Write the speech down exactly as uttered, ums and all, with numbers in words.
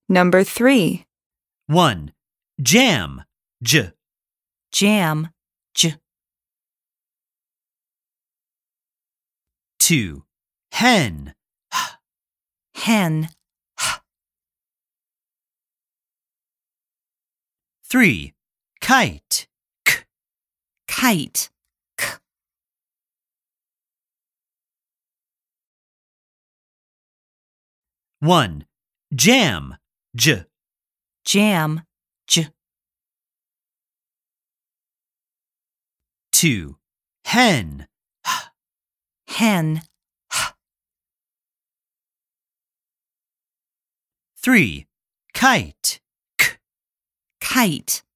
Number three. one. Jam, j. Jam, j. two. Hen, Hen, three. Kite, k. kite, one. Jam, j. jam, j. two. Hen, Hen, three. Kite, k. kite,